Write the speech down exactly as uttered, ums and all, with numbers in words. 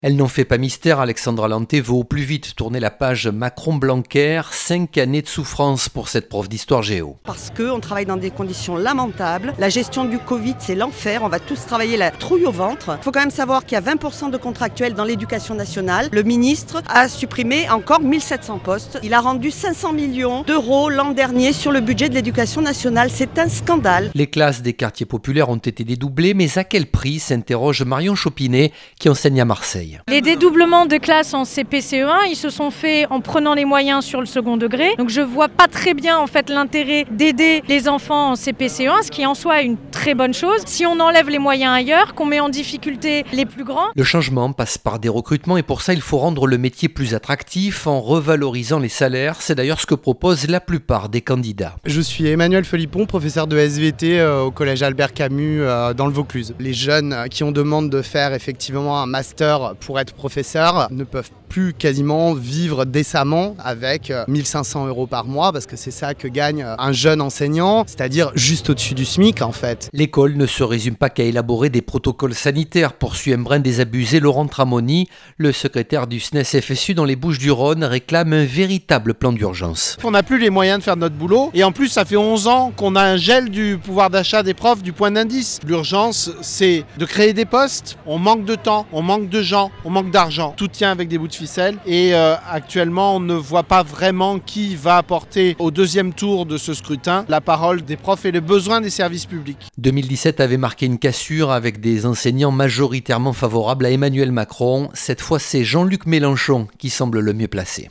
Elle n'en fait pas mystère, Alexandra Lanté veut au plus vite tourner la page Macron-Blanquer. Cinq années de souffrance pour cette prof d'histoire géo. Parce qu'on travaille dans des conditions lamentables. La gestion du Covid, c'est l'enfer. On va tous travailler la trouille au ventre. Il faut quand même savoir qu'il y a vingt pour cent de contractuels dans l'éducation nationale. Le ministre a supprimé encore mille sept cents postes. Il a rendu cinq cents millions d'euros l'an dernier sur le budget de l'éducation nationale. C'est un scandale. Les classes des quartiers populaires ont été dédoublées, mais à quel prix, s'interroge Marion Chopinet, qui enseigne à Marseille. Les dédoublements de classes en C P C E un, ils se sont faits en prenant les moyens sur le second degré. Donc je vois pas très bien en fait l'intérêt d'aider les enfants en C P C E un, ce qui en soi est une très bonne chose. Si on enlève les moyens ailleurs, qu'on met en difficulté les plus grands. Le changement passe par des recrutements et pour ça il faut rendre le métier plus attractif en revalorisant les salaires. C'est d'ailleurs ce que proposent la plupart des candidats. Je suis Emmanuel Felipon, professeur de S V T euh, au collège Albert Camus euh, dans le Vaucluse. Les jeunes euh, qui ont demande de faire effectivement un master pour être professeur ne peuvent plus quasiment vivre décemment avec mille cinq cents euros par mois parce que c'est ça que gagne un jeune enseignant, c'est-à-dire juste au-dessus du SMIC en fait. L'école ne se résume pas qu'à élaborer des protocoles sanitaires, poursuit un brin désabusé Laurent Tramoni. Le secrétaire du S N E S F S U dans les Bouches-du-Rhône réclame un véritable plan d'urgence. On n'a plus les moyens de faire notre boulot et en plus ça fait onze ans qu'on a un gel du pouvoir d'achat des profs du point d'indice. L'urgence c'est de créer des postes, on manque de temps, on manque de gens, on manque d'argent. Tout tient avec des bouts de ficelle et euh, actuellement on ne voit pas vraiment qui va apporter au deuxième tour de ce scrutin la parole des profs et le besoin des services publics. deux mille dix-sept avait marqué une cassure avec des enseignants majoritairement favorables à Emmanuel Macron. Cette fois c'est Jean-Luc Mélenchon qui semble le mieux placé.